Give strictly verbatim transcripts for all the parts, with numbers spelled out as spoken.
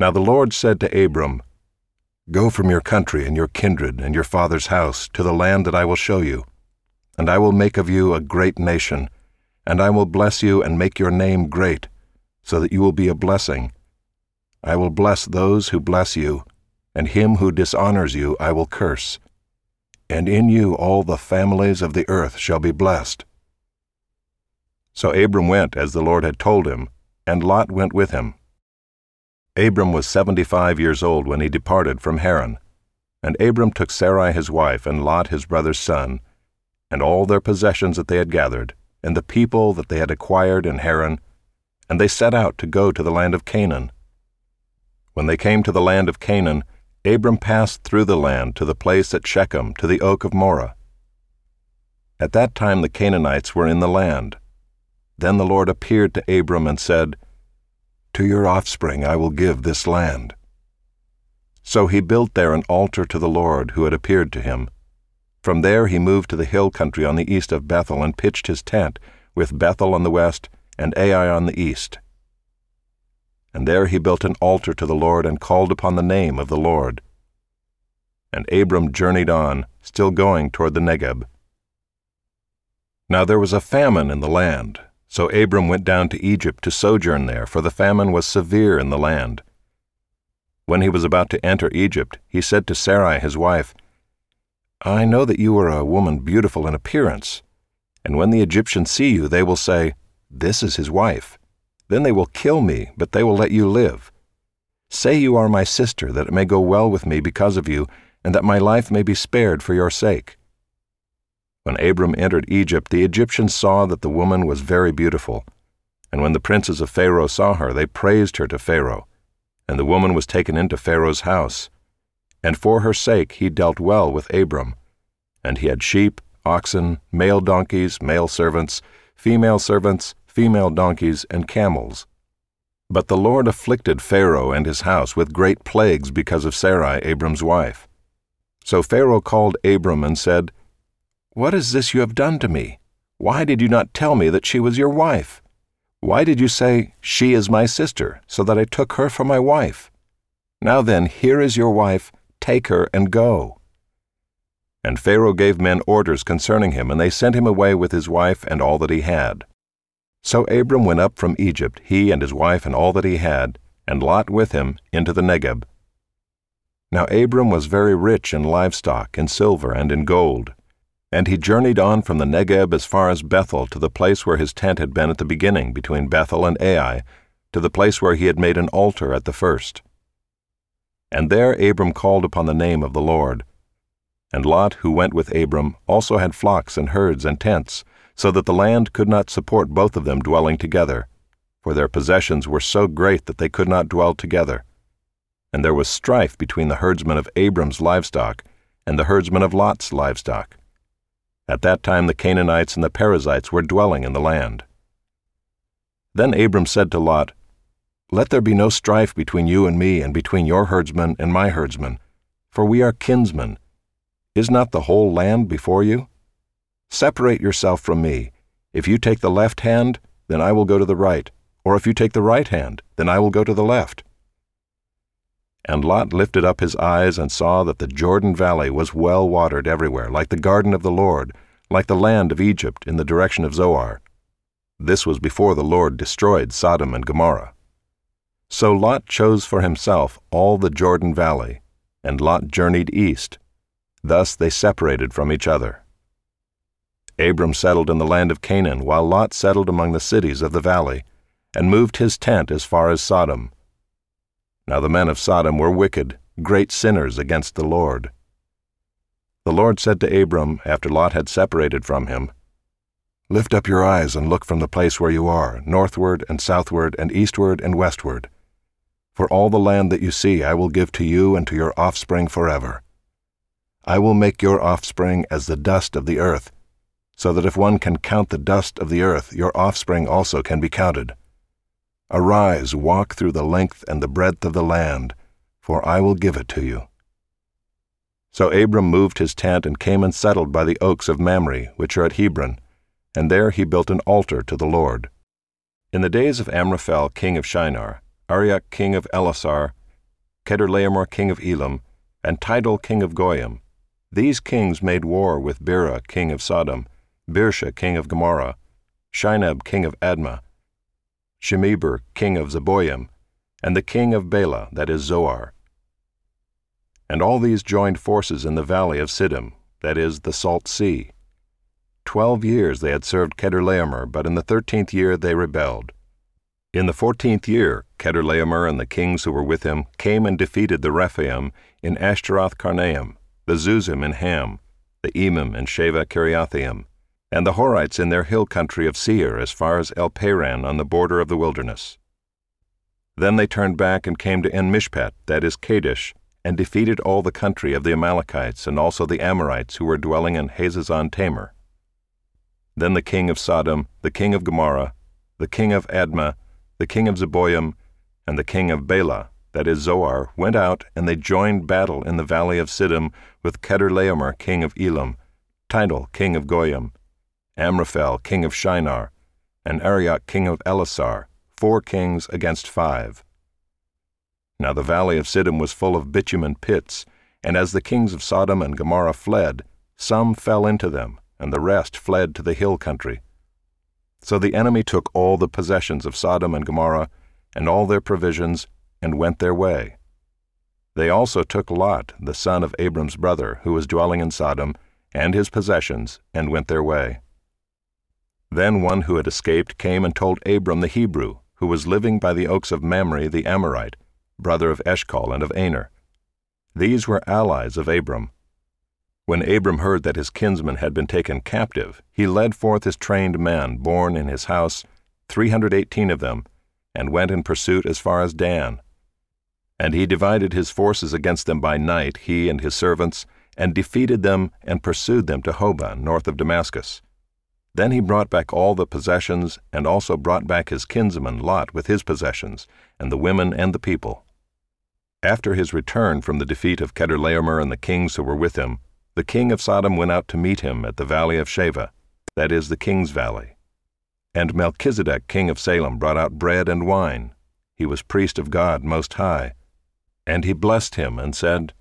Now the Lord said to Abram, "Go from your country and your kindred and your father's house to the land that I will show you, and I will make of you a great nation, and I will bless you and make your name great, so that you will be a blessing. I will bless those who bless you, and him who dishonors you I will curse. And in you all the families of the earth shall be blessed." So Abram went as the Lord had told him, and Lot went with him. Abram was seventy-five years old when he departed from Haran. And Abram took Sarai his wife, and Lot his brother's son, and all their possessions that they had gathered, and the people that they had acquired in Haran, and they set out to go to the land of Canaan. When they came to the land of Canaan, Abram passed through the land to the place at Shechem, to the oak of Moreh. At that time the Canaanites were in the land. Then the Lord appeared to Abram and said, "To your offspring I will give this land." So he built there an altar to the Lord who had appeared to him. From there he moved to the hill country on the east of Bethel and pitched his tent, with Bethel on the west and Ai on the east. And there he built an altar to the Lord and called upon the name of the Lord. And Abram journeyed on, still going toward the Negeb. Now there was a famine in the land, so Abram went down to Egypt to sojourn there, for the famine was severe in the land. When he was about to enter Egypt, he said to Sarai his wife, "I know that you are a woman beautiful in appearance, and when the Egyptians see you, they will say, 'This is his wife.' Then they will kill me, but they will let you live. Say you are my sister, that it may go well with me because of you, and that my life may be spared for your sake." When Abram entered Egypt, the Egyptians saw that the woman was very beautiful. And when the princes of Pharaoh saw her, they praised her to Pharaoh. And the woman was taken into Pharaoh's house. And for her sake he dealt well with Abram. And he had sheep, oxen, male donkeys, male servants, female servants, female donkeys, and camels. But the Lord afflicted Pharaoh and his house with great plagues because of Sarai, Abram's wife. So Pharaoh called Abram and said, "What is this you have done to me? Why did you not tell me that she was your wife? Why did you say, 'She is my sister,' so that I took her for my wife? Now then, here is your wife, take her and go." And Pharaoh gave men orders concerning him, and they sent him away with his wife and all that he had. So Abram went up from Egypt, he and his wife and all that he had, and Lot with him, into the Negeb. Now Abram was very rich in livestock, in silver, and in gold. And he journeyed on from the Negeb as far as Bethel, to the place where his tent had been at the beginning, between Bethel and Ai, to the place where he had made an altar at the first. And there Abram called upon the name of the Lord. And Lot, who went with Abram, also had flocks and herds and tents, so that the land could not support both of them dwelling together, for their possessions were so great that they could not dwell together. And there was strife between the herdsmen of Abram's livestock and the herdsmen of Lot's livestock. At that time the Canaanites and the Perizzites were dwelling in the land. Then Abram said to Lot, "Let there be no strife between you and me, and between your herdsmen and my herdsmen, for we are kinsmen. Is not the whole land before you? Separate yourself from me. If you take the left hand, then I will go to the right, or if you take the right hand, then I will go to the left." And Lot lifted up his eyes and saw that the Jordan Valley was well watered everywhere, like the garden of the Lord, like the land of Egypt in the direction of Zoar. This was before the Lord destroyed Sodom and Gomorrah. So Lot chose for himself all the Jordan Valley, and Lot journeyed east. Thus they separated from each other. Abram settled in the land of Canaan, while Lot settled among the cities of the valley, and moved his tent as far as Sodom. Now the men of Sodom were wicked, great sinners against the Lord. The Lord said to Abram, after Lot had separated from him, "Lift up your eyes and look from the place where you are, northward and southward and eastward and westward. For all the land that you see I will give to you and to your offspring forever. I will make your offspring as the dust of the earth, so that if one can count the dust of the earth, your offspring also can be counted. Arise, walk through the length and the breadth of the land, for I will give it to you." So Abram moved his tent and came and settled by the oaks of Mamre, which are at Hebron, and there he built an altar to the Lord. In the days of Amraphel king of Shinar, Arioch king of Elasar, Chedorlaomer king of Elam, and Tidal king of Goyim. These kings made war with Bera king of Sodom, Birsha king of Gomorrah, Shinab king of Admah, Shemeber king of Zeboim, and the king of Bela, that is Zoar. And all these joined forces in the valley of Siddim, that is the Salt Sea. Twelve years they had served Chedorlaomer, but in the thirteenth year they rebelled. In the fourteenth year, Chedorlaomer and the kings who were with him came and defeated the Rephaim in Ashtaroth Karnaim, the Zuzim in Ham, the Emim in Sheva Kiriathaim, and the Horites in their hill country of Seir as far as El Paran on the border of the wilderness. Then they turned back and came to En-Mishpat, that is Kadesh, and defeated all the country of the Amalekites and also the Amorites who were dwelling in Hazazon Tamar. Then the king of Sodom, the king of Gomorrah, the king of Admah, the king of Zeboim, and the king of Bela, that is Zoar, went out, and they joined battle in the valley of Siddim with Chedorlaomer king of Elam, Tidal king of Goyim, Amraphel king of Shinar, and Arioch king of Elasar, four kings against five. Now the valley of Siddim was full of bitumen pits, and as the kings of Sodom and Gomorrah fled, some fell into them, and the rest fled to the hill country. So the enemy took all the possessions of Sodom and Gomorrah, and all their provisions, and went their way. They also took Lot, the son of Abram's brother, who was dwelling in Sodom, and his possessions, and went their way. Then one who had escaped came and told Abram the Hebrew, who was living by the oaks of Mamre the Amorite, brother of Eshcol and of Aner. These were allies of Abram. When Abram heard that his kinsman had been taken captive, he led forth his trained men, born in his house, three hundred eighteen of them, and went in pursuit as far as Dan. And he divided his forces against them by night, he and his servants, and defeated them and pursued them to Hobah, north of Damascus. Then he brought back all the possessions, and also brought back his kinsman Lot with his possessions, and the women and the people. After his return from the defeat of Chedorlaomer and the kings who were with him, the king of Sodom went out to meet him at the valley of Sheva, that is the king's valley. And Melchizedek king of Salem brought out bread and wine. He was priest of God Most High. And he blessed him and said,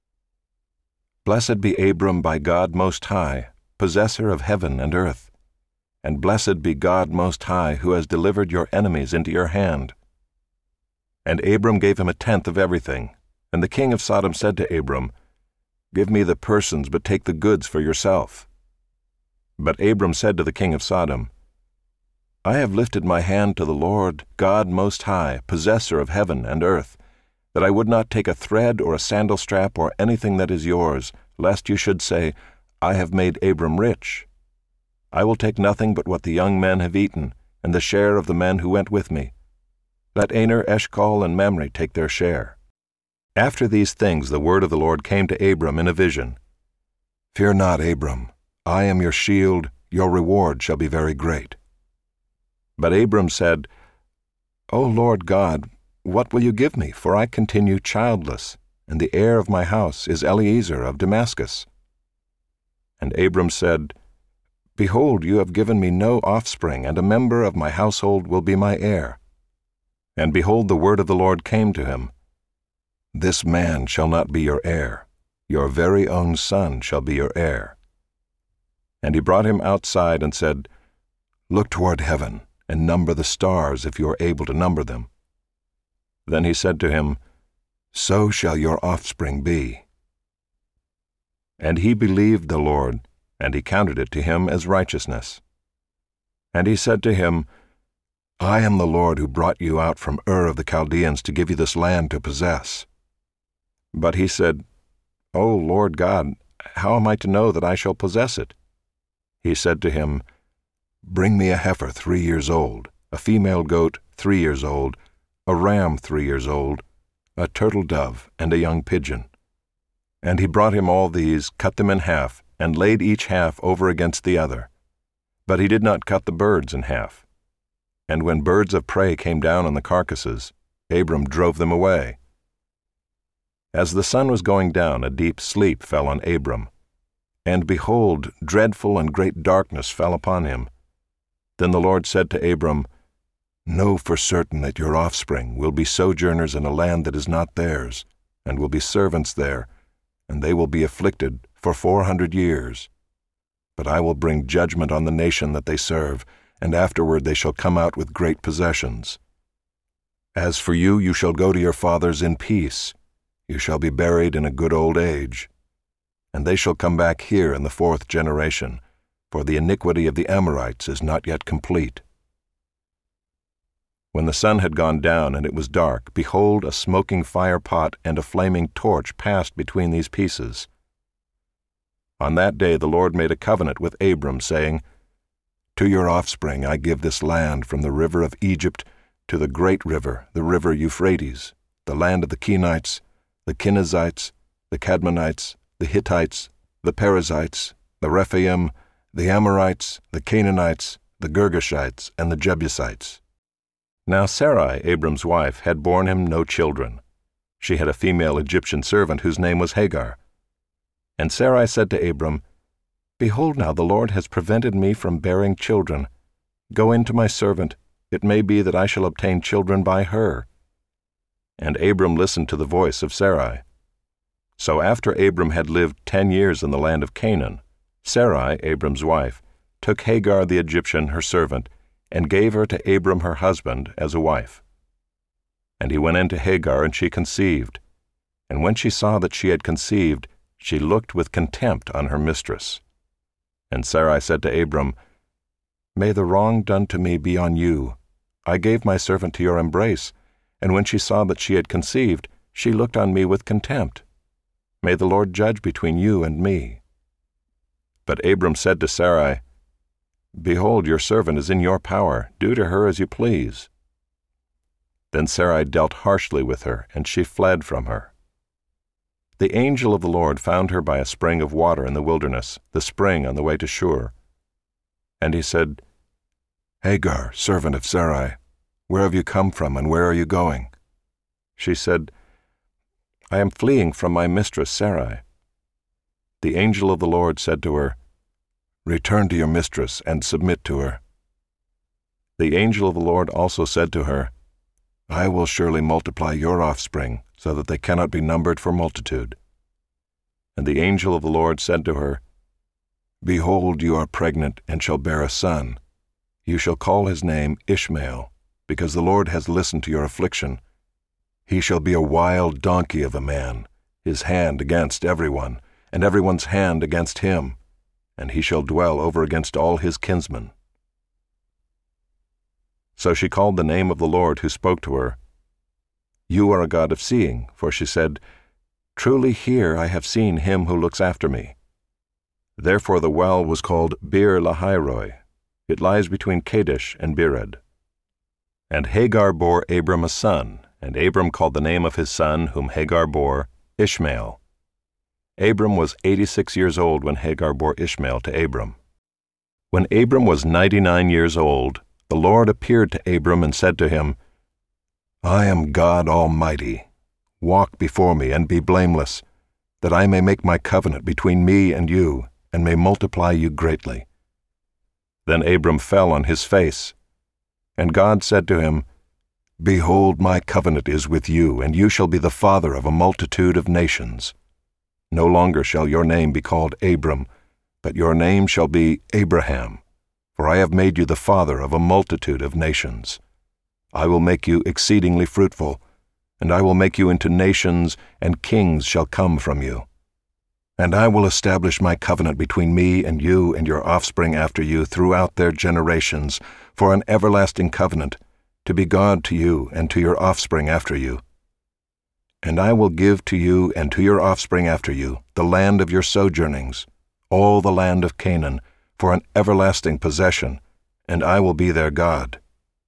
Blessed be Abram by God Most High, possessor of heaven and earth. And blessed be God Most High, who has delivered your enemies into your hand. And Abram gave him a tenth of everything. And the king of Sodom said to Abram, Give me the persons, but take the goods for yourself. But Abram said to the king of Sodom, I have lifted my hand to the Lord, God Most High, possessor of heaven and earth, that I would not take a thread or a sandal strap or anything that is yours, lest you should say, I have made Abram rich. I will take nothing but what the young men have eaten, and the share of the men who went with me. Let Aner, Eshcol, and Mamre take their share. After these things the word of the Lord came to Abram in a vision. Fear not, Abram. I am your shield, your reward shall be very great. But Abram said, O Lord God, what will you give me? For I continue childless, and the heir of my house is Eliezer of Damascus. And Abram said, Behold, you have given me no offspring, and a member of my household will be my heir. And behold, the word of the Lord came to him, This man shall not be your heir, your very own son shall be your heir. And he brought him outside and said, Look toward heaven, and number the stars if you are able to number them. Then he said to him, So shall your offspring be. And he believed the Lord, and he counted it to him as righteousness. And he said to him, I am the Lord who brought you out from Ur of the Chaldeans to give you this land to possess. But he said, O Lord God, how am I to know that I shall possess it? He said to him, Bring me a heifer three years old, a female goat three years old, a ram three years old, a turtle dove, and a young pigeon. And he brought him all these, cut them in half, and laid each half over against the other. But he did not cut the birds in half. And when birds of prey came down on the carcasses, Abram drove them away. As the sun was going down, a deep sleep fell on Abram. And behold, dreadful and great darkness fell upon him. Then the Lord said to Abram, Know for certain that your offspring will be sojourners in a land that is not theirs, and will be servants there, and they will be afflicted for four hundred years. But I will bring judgment on the nation that they serve, and afterward they shall come out with great possessions. As for you, you shall go to your fathers in peace. You shall be buried in a good old age. And they shall come back here in the fourth generation, for the iniquity of the Amorites is not yet complete. When the sun had gone down and it was dark, behold, a smoking fire pot and a flaming torch passed between these pieces. On that day the Lord made a covenant with Abram, saying, To your offspring I give this land from the river of Egypt to the great river, the river Euphrates, the land of the Kenites, the Kenizzites, the Cadmonites, the Hittites, the Perizzites, the Rephaim, the Amorites, the Canaanites, the Girgashites, and the Jebusites. Now Sarai, Abram's wife, had borne him no children. She had a female Egyptian servant whose name was Hagar. And Sarai said to Abram, Behold now, the Lord has prevented me from bearing children. Go in to my servant. It may be that I shall obtain children by her. And Abram listened to the voice of Sarai. So after Abram had lived ten years in the land of Canaan, Sarai, Abram's wife, took Hagar the Egyptian, her servant, and gave her to Abram her husband as a wife. And he went in to Hagar, and she conceived. And when she saw that she had conceived, she looked with contempt on her mistress. And Sarai said to Abram, May the wrong done to me be on you. I gave my servant to your embrace, and when she saw that she had conceived, she looked on me with contempt. May the Lord judge between you and me. But Abram said to Sarai, Behold, your servant is in your power. Do to her as you please. Then Sarai dealt harshly with her, and she fled from her. The angel of the Lord found her by a spring of water in the wilderness, the spring on the way to Shur. And he said, Hagar, servant of Sarai, where have you come from, and where are you going? She said, I am fleeing from my mistress Sarai. The angel of the Lord said to her, Return to your mistress and submit to her. The angel of the Lord also said to her, I will surely multiply your offspring, so that they cannot be numbered for multitude. And the angel of the Lord said to her, Behold, you are pregnant and shall bear a son. You shall call his name Ishmael, because the Lord has listened to your affliction. He shall be a wild donkey of a man, his hand against everyone, and everyone's hand against him, and he shall dwell over against all his kinsmen. So she called the name of the Lord who spoke to her, You are a God of seeing, for she said, Truly here I have seen him who looks after me. Therefore the well was called Bir Lahairoi. It lies between Kadesh and Bered. And Hagar bore Abram a son, and Abram called the name of his son, whom Hagar bore, Ishmael. Abram was eighty-six years old when Hagar bore Ishmael to Abram. When Abram was ninety-nine years old, the Lord appeared to Abram and said to him, I am God Almighty. Walk before me and be blameless, that I may make my covenant between me and you, and may multiply you greatly. Then Abram fell on his face. And God said to him, Behold, my covenant is with you, and you shall be the father of a multitude of nations. No longer shall your name be called Abram, but your name shall be Abraham, for I have made you the father of a multitude of nations. I will make you exceedingly fruitful, and I will make you into nations, and kings shall come from you. And I will establish my covenant between me and you and your offspring after you throughout their generations, for an everlasting covenant, to be God to you and to your offspring after you. And I will give to you and to your offspring after you the land of your sojournings, all the land of Canaan, for an everlasting possession, and I will be their God.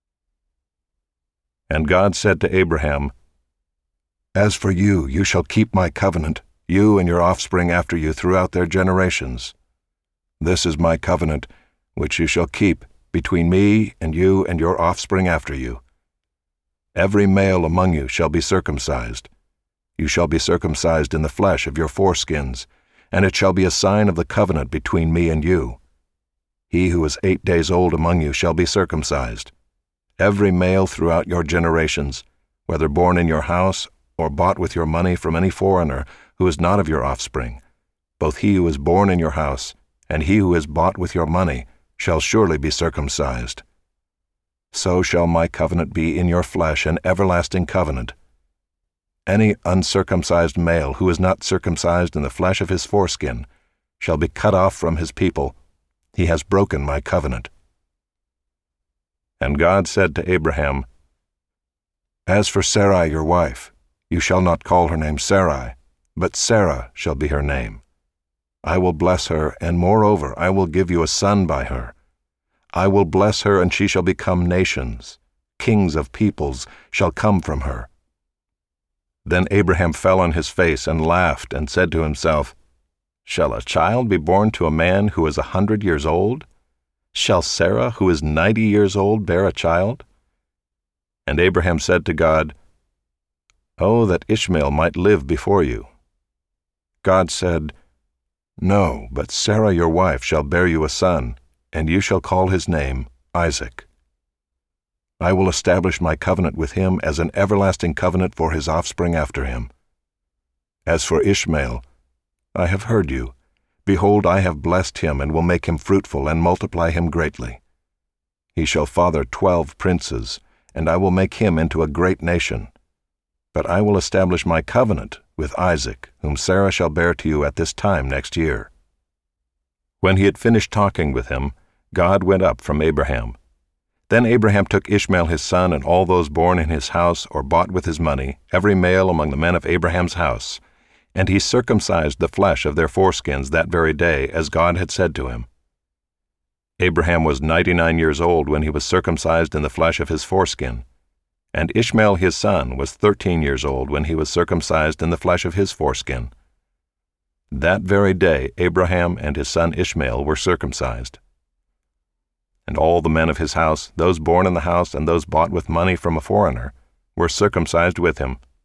And God said to Abraham, As for you, you shall keep my covenant, you and your offspring after you throughout their generations. This is my covenant, which you shall keep between me and you and your offspring after you. Every male among you shall be circumcised. You shall be circumcised in the flesh of your foreskins, and it shall be a sign of the covenant between me and you. He who is eight days old among you shall be circumcised. Every male throughout your generations, whether born in your house or bought with your money from any foreigner who is not of your offspring, both he who is born in your house and he who is bought with your money shall surely be circumcised. So shall my covenant be in your flesh, an everlasting covenant. Any uncircumcised male who is not circumcised in the flesh of his foreskin shall be cut off from his people. He has broken my covenant." And God said to Abraham, "As for Sarai your wife, you shall not call her name Sarai, but Sarah shall be her name. I will bless her, and moreover I will give you a son by her. I will bless her, and she shall become nations. Kings of peoples shall come from her." Then Abraham fell on his face and laughed, and said to himself, "Shall a child be born to a man who is a hundred years old? Shall Sarah, who is ninety years old, bear a child?" And Abraham said to God, "Oh, that Ishmael might live before you." God said, "No, but Sarah your wife shall bear you a son, and you shall call his name Isaac. I will establish my covenant with him as an everlasting covenant for his offspring after him. As for Ishmael, I have heard you. Behold, I have blessed him, and will make him fruitful, and multiply him greatly. He shall father twelve princes, and I will make him into a great nation. But I will establish my covenant with Isaac, whom Sarah shall bear to you at this time next year." When he had finished talking with him, God went up from Abraham. Then Abraham took Ishmael his son, and all those born in his house or bought with his money, every male among the men of Abraham's house, and he circumcised the flesh of their foreskins that very day, as God had said to him. Abraham was ninety-nine years old when he was circumcised in the flesh of his foreskin, and Ishmael his son was thirteen years old when he was circumcised in the flesh of his foreskin. That very day Abraham and his son Ishmael were circumcised. And all the men of his house, those born in the house and those bought with money from a foreigner, were circumcised with him,